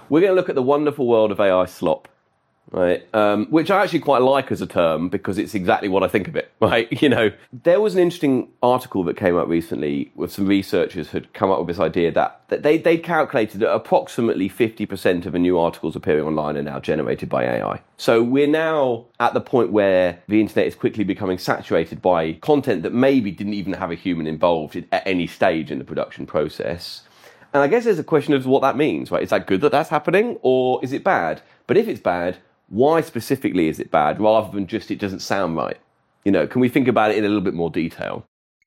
We're going to look at the wonderful world of AI slop, right? Which I actually quite like as a term because it's exactly what I think of it, right? There was an interesting article that came out recently with some researchers who had come up with this idea that they calculated that approximately 50% of the new articles appearing online are now generated by AI. So we're now at the point where the internet is quickly becoming saturated by content that maybe didn't even have a human involved at any stage in the production process. And I guess there's a question of what that means, right? Is that good that that's happening, or is it bad? But if it's bad, why specifically is it bad, rather than just it doesn't sound right? Can we think about it in a little bit more detail?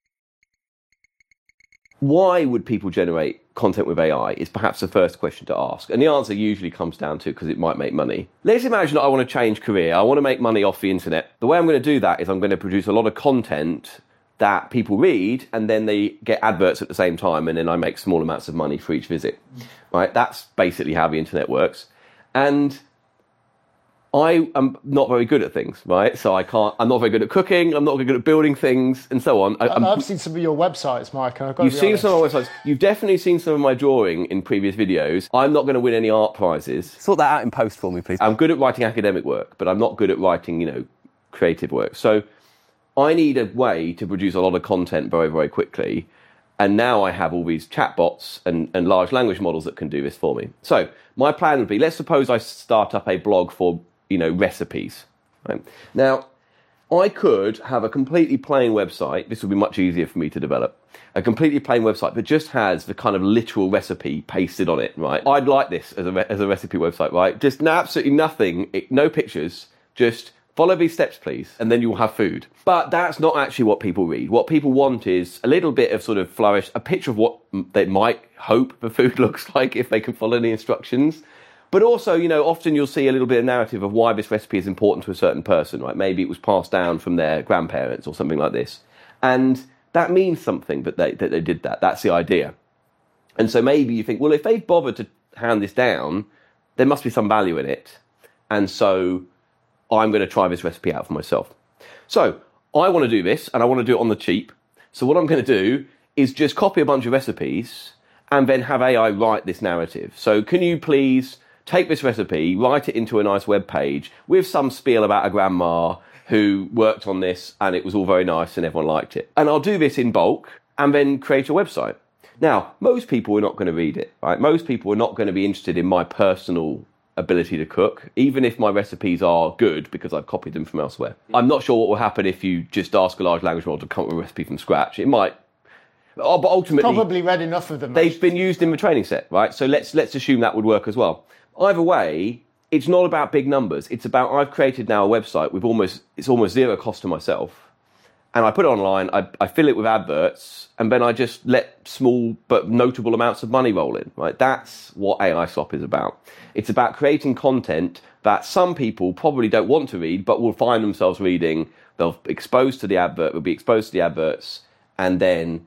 Why would people generate content with AI is perhaps the first question to ask. And the answer usually comes down to because it might make money. Let's imagine that I want to change career. I want to make money off the internet. The way I'm going to do that is I'm going to produce a lot of content that people read, and then they get adverts at the same time, and then I make small amounts of money for each visit. Right? That's basically how the internet works. And I am not very good at things, right? So I'm not very good at cooking, I'm not very good at building things, and so on. I've seen some of your websites, Mike. You've seen some of my websites. You've definitely seen some of my drawing in previous videos. I'm not going to win any art prizes. Sort that out in post for me, please. I'm good at writing academic work, but I'm not good at writing, creative work. So I need a way to produce a lot of content very, very quickly. And now I have all these chatbots and large language models that can do this for me. So my plan would be, let's suppose I start up a blog for recipes. Right? Now, I could have a completely plain website. This would be much easier for me to develop. A completely plain website that just has the kind of literal recipe pasted on it, right? I'd like this as a recipe website, right? Just absolutely nothing, no pictures, just follow these steps, please, and then you'll have food. But that's not actually what people read. What people want is a little bit of sort of flourish, a picture of what they might hope the food looks like if they can follow the instructions. But also, often you'll see a little bit of narrative of why this recipe is important to a certain person, right? Maybe it was passed down from their grandparents or something like this. And that means something that they did that. That's the idea. And so maybe you think, well, if they've bothered to hand this down, there must be some value in it. And so I'm going to try this recipe out for myself. So I want to do this, and I want to do it on the cheap. So what I'm going to do is just copy a bunch of recipes and then have AI write this narrative. So can you please take this recipe, write it into a nice web page with some spiel about a grandma who worked on this and it was all very nice and everyone liked it. And I'll do this in bulk and then create a website. Now, most people are not going to read it, right? Most people are not going to be interested in my personal ability to cook, even if my recipes are good because I've copied them from elsewhere. I'm not sure what will happen if you just ask a large language model to come up with a recipe from scratch. It might, but ultimately, probably read enough of them. They've been used in the training set, right? So let's assume that would work as well. Either way, it's not about big numbers. It's about I've created now a website with almost zero cost to myself. And I put it online, I fill it with adverts, and then I just let small but notable amounts of money roll in, right? That's what AI Slop is about. It's about creating content that some people probably don't want to read, but will find themselves reading. They'll be exposed to the advert, will be exposed to the adverts, and then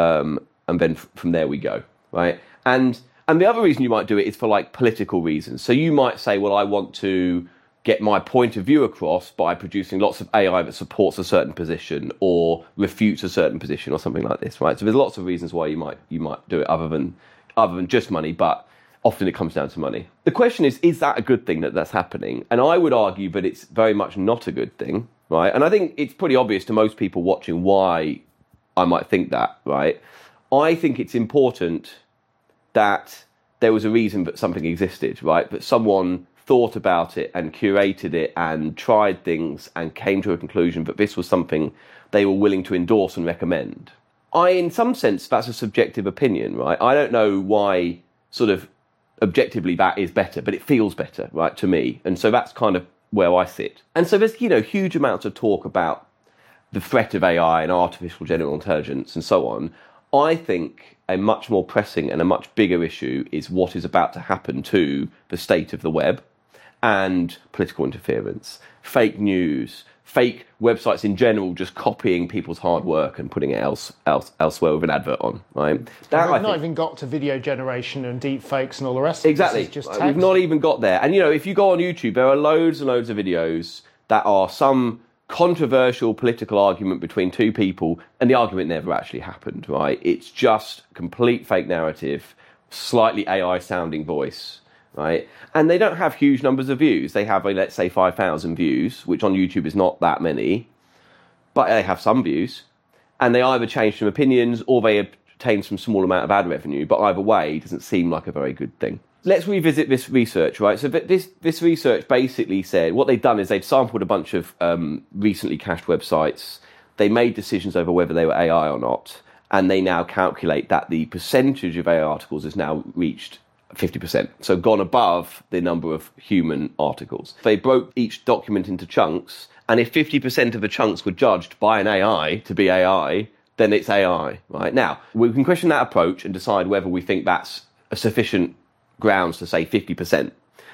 from there we go, right? And the other reason you might do it is for political reasons. So you might say, well, I want to get my point of view across by producing lots of AI that supports a certain position or refutes a certain position or something like this, right? So there's lots of reasons why you might do it other than just money, but often it comes down to money. The question is that a good thing that's happening? And I would argue that it's very much not a good thing, right? And I think it's pretty obvious to most people watching why I might think that, right? I think it's important that there was a reason that something existed, right? That someone thought about it and curated it and tried things and came to a conclusion that this was something they were willing to endorse and recommend. In some sense, that's a subjective opinion, right? I don't know why sort of objectively that is better, but it feels better, right, to me. And so that's kind of where I sit. And so there's, huge amounts of talk about the threat of AI and artificial general intelligence and so on. I think a much more pressing and a much bigger issue is what is about to happen to the state of the web and political interference, fake news, fake websites in general, just copying people's hard work and putting it elsewhere with an advert on, right? We've not even got to video generation and deep fakes and all the rest of it. Exactly. Just text. We've not even got there. And, if you go on YouTube, there are loads and loads of videos that are some controversial political argument between two people, and the argument never actually happened, right? It's just complete fake narrative, slightly AI sounding voice, right? And they don't have huge numbers of views. They have, let's say, 5,000 views, which on YouTube is not that many, but they have some views. And they either change some opinions or they obtain some small amount of ad revenue, but either way, it doesn't seem like a very good thing. Let's revisit this research, right? So this research basically said, what they've done is they've sampled a bunch of recently cached websites. They made decisions over whether they were AI or not, and they now calculate that the percentage of AI articles has now reached 50%, so gone above the number of human articles. They broke each document into chunks, and if 50% of the chunks were judged by an AI to be AI, then it's AI, right? Now, we can question that approach and decide whether we think that's a sufficient grounds to say 50%.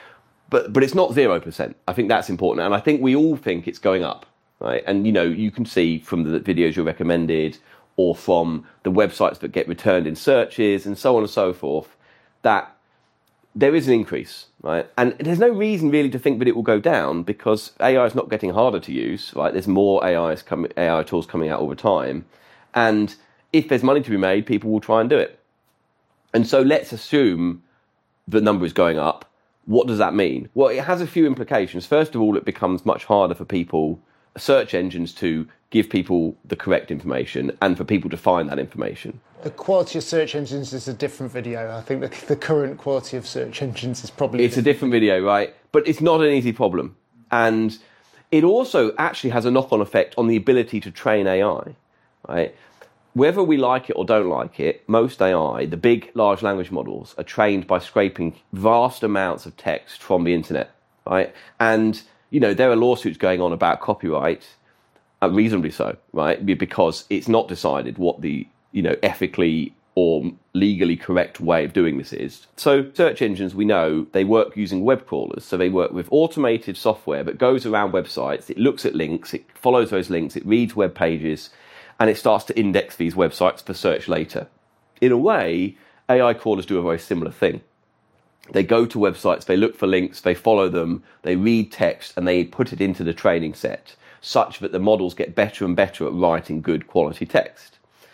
But it's not 0%. I think that's important, and I think we all think it's going up, right? And, you can see from the videos you recommended or from the websites that get returned in searches and so on and so forth, that there is an increase, right? And there's no reason really to think that it will go down because AI is not getting harder to use, right? There's more AI tools coming out all the time. And if there's money to be made, people will try and do it. And so let's assume the number is going up. What does that mean? Well, it has a few implications. First of all, it becomes much harder for search engines to give people the correct information and for people to find that information. The quality of search engines is a different video. I think the current quality of search engines is probably... It's a different video, right? But it's not an easy problem. And it also actually has a knock-on effect on the ability to train AI, right? Whether we like it or don't like it, most AI, the big large language models, are trained by scraping vast amounts of text from the internet, right? And, there are lawsuits going on about copyright, reasonably so, right? Because it's not decided what the, ethically or legally correct way of doing this is. So search engines, we know, they work using web crawlers. So they work with automated software that goes around websites. It looks at links, it follows those links, it reads web pages, and it starts to index these websites for search later. In a way, AI crawlers do a very similar thing. They go to websites, they look for links, they follow them, they read text, and they put it into the training set, such that the models get better and better at writing good quality text.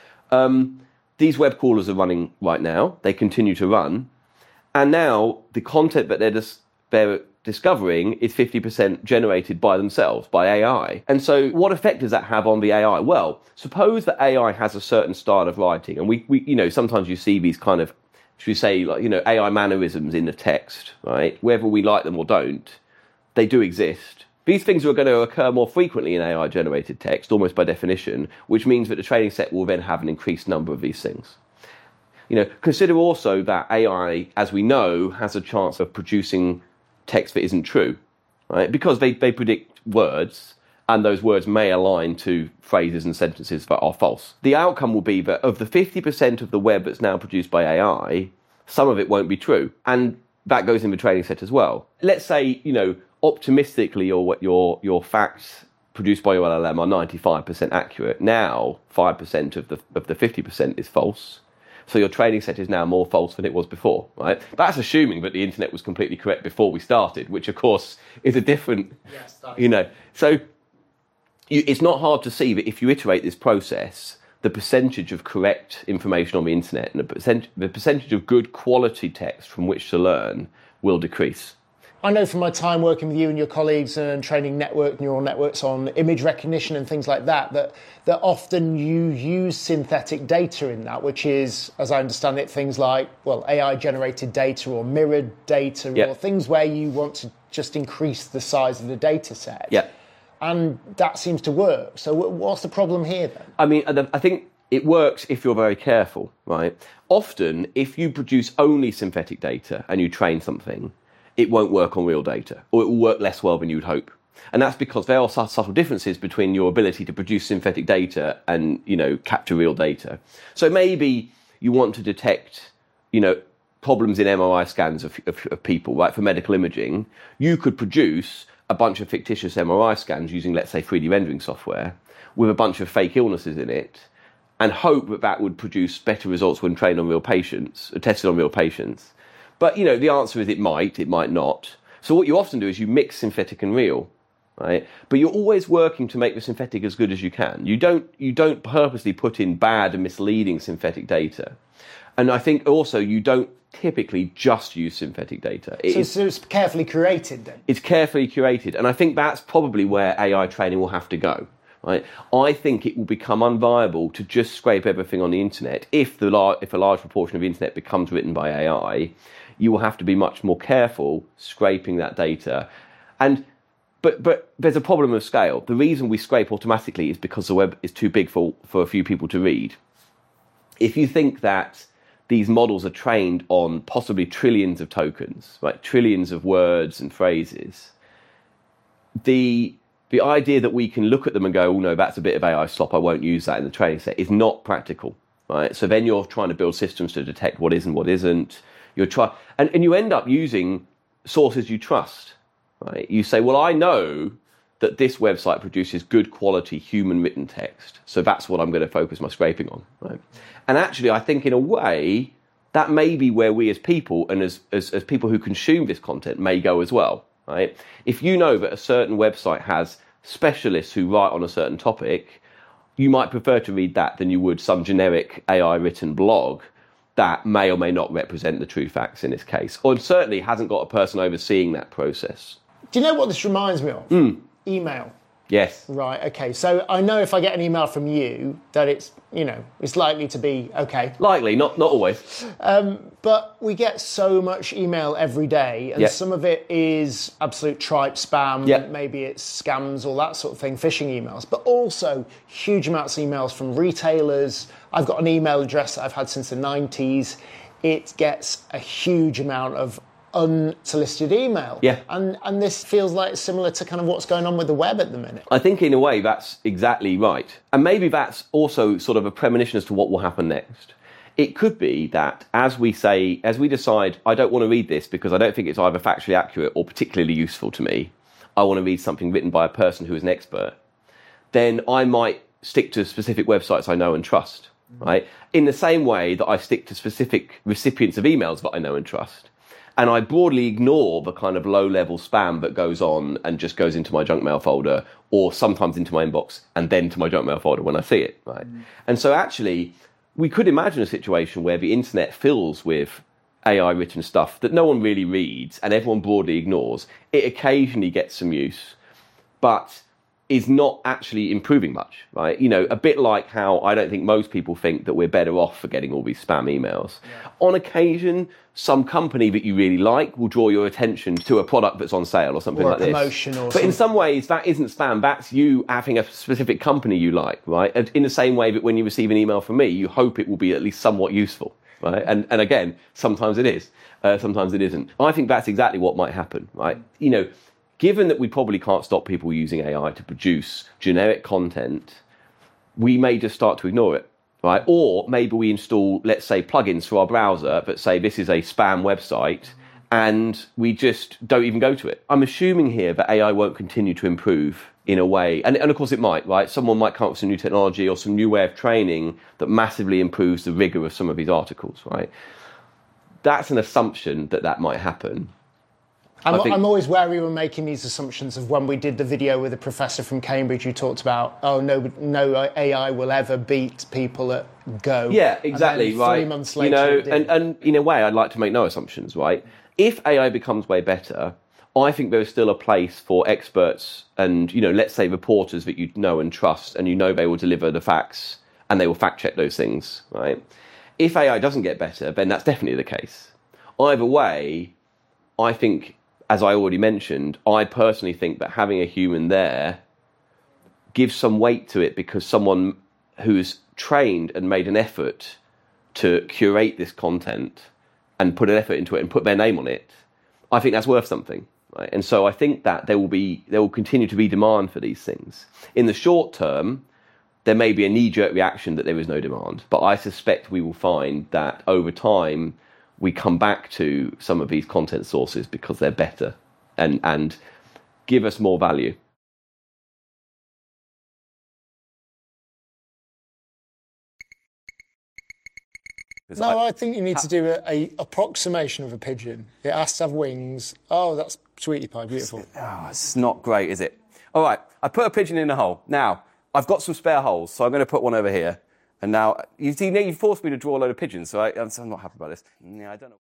These web crawlers are running right now. They continue to run. And now the content that they're discovering is 50% generated by themselves, by AI. And so what effect does that have on the AI? Well, suppose that AI has a certain style of writing, and we sometimes you see these kind of, should we say, AI mannerisms in the text, right? Whether we like them or don't, they do exist. These things are going to occur more frequently in AI-generated text, almost by definition, which means that the training set will then have an increased number of these things. Consider also that AI, as we know, has a chance of producing text that isn't true, right? Because they predict words, and those words may align to phrases and sentences that are false. The outcome will be that of the 50% of the web that's now produced by AI, some of it won't be true. And that goes in the training set as well. Let's say, optimistically your facts produced by your LLM are 95% accurate. Now 5% of the 50% is false. So your training set is now more false than it was before, right? That's assuming that the internet was completely correct before we started, which of course is a different, So it's not hard to see that if you iterate this process, the percentage of correct information on the internet and the percentage of good quality text from which to learn will decrease. I know from my time working with you and your colleagues and training neural networks on image recognition and things like that often you use synthetic data in that, which is, as I understand it, things like, AI-generated data or mirrored data or things where you want to just increase the size of the data set. Yeah. And that seems to work. So what's the problem here then? I mean, I think it works if you're very careful, right? Often, if you produce only synthetic data and you train something, it won't work on real data, or it will work less well than you'd hope. And that's because there are subtle differences between your ability to produce synthetic data and, capture real data. So maybe you want to detect, problems in MRI scans of people, right, for medical imaging. You could produce a bunch of fictitious MRI scans using, let's say, 3D rendering software with a bunch of fake illnesses in it and hope that would produce better results when trained on real patients, or tested on real patients. But, the answer is it might not. So what you often do is you mix synthetic and real, right? But you're always working to make the synthetic as good as you can. You don't purposely put in bad and misleading synthetic data. And I think also you don't typically just use synthetic data. So it's carefully curated then? It's carefully curated, and I think that's probably where AI training will have to go. Right? I think it will become unviable to just scrape everything on the internet. If a large proportion of the internet becomes written by AI, you will have to be much more careful scraping that data. But there's a problem of scale. The reason we scrape automatically is because the web is too big for a few people to read. If you think that these models are trained on possibly trillions of tokens, right, trillions of words and phrases, the idea that we can look at them and go, oh no, that's a bit of AI slop, I won't use that in the training set, is not practical, right? So then you're trying to build systems to detect what is and what isn't. And you end up using sources you trust, right? You say, well, I know that this website produces good quality human written text, so that's what I'm going to focus my scraping on, right? And actually, I think in a way, that may be where we as people and as people who consume this content may go as well, right? If you know that a certain website has specialists who write on a certain topic, you might prefer to read that than you would some generic AI-written blog that may or may not represent the true facts in this case, or certainly hasn't got a person overseeing that process. Do you know what this reminds me of? Email. Yes. Right, okay. So I know if I get an email from you that it's, it's likely to be okay. Likely, not always. But we get so much email every day, and some of it is absolute tripe spam, maybe it's scams, all that sort of thing, phishing emails, but also huge amounts of emails from retailers. I've got an email address that I've had since the 90s. It gets a huge amount of unsolicited email. Yeah. And this feels like it's similar to kind of what's going on with the web at the minute. I think in a way that's exactly right. And maybe that's also sort of a premonition as to what will happen next. It could be that as we decide, I don't want to read this because I don't think it's either factually accurate or particularly useful to me, I want to read something written by a person who is an expert, then I might stick to specific websites I know and trust, right? In the same way that I stick to specific recipients of emails that I know and trust. And I broadly ignore the kind of low-level spam that goes on and just goes into my junk mail folder, or sometimes into my inbox and then to my junk mail folder when I see it, right? And so actually, we could imagine a situation where the internet fills with AI-written stuff that no one really reads and everyone broadly ignores. It occasionally gets some use, but is not actually improving much, right? A bit like how I don't think most people think that we're better off for getting all these spam emails. Yeah. On occasion, some company that you really like will draw your attention to a product that's on sale or something like this. Or a promotion or something. But in some ways, that isn't spam. That's you having a specific company you like, right? And in the same way that when you receive an email from me, you hope it will be at least somewhat useful, right? And again, sometimes it is. Sometimes it isn't. I think that's exactly what might happen, right? Given that we probably can't stop people using AI to produce generic content, we may just start to ignore it, right? Or maybe we install, let's say, plugins for our browser that say this is a spam website, and we just don't even go to it. I'm assuming here that AI won't continue to improve in a way, and of course it might, right? Someone might come up with some new technology or some new way of training that massively improves the rigor of some of these articles, right? That's an assumption that might happen. I'm always wary when making these assumptions of when we did the video with a professor from Cambridge who talked about, no AI will ever beat people at Go. Yeah, exactly, right. 3 months later, and in a way, I'd like to make no assumptions, right? If AI becomes way better, I think there is still a place for experts and, let's say reporters that you know and trust, and they will deliver the facts and they will fact check those things, right? If AI doesn't get better, then that's definitely the case. Either way, I think, as I already mentioned, I personally think that having a human there gives some weight to it because someone who's trained and made an effort to curate this content and put an effort into it and put their name on it, I think that's worth something. Right? And so I think that there will continue to be demand for these things. In the short term, there may be a knee-jerk reaction that there is no demand, but I suspect we will find that over time we come back to some of these content sources because they're better and give us more value. No, I think you need to do a approximation of a pigeon. It has to have wings. Oh, that's sweetie pie, beautiful. Oh, it's not great, is it? All right, I put a pigeon in a hole. Now, I've got some spare holes, so I'm going to put one over here. And now, you forced me to draw a load of pigeons, so I'm not happy about this. Yeah, I don't know.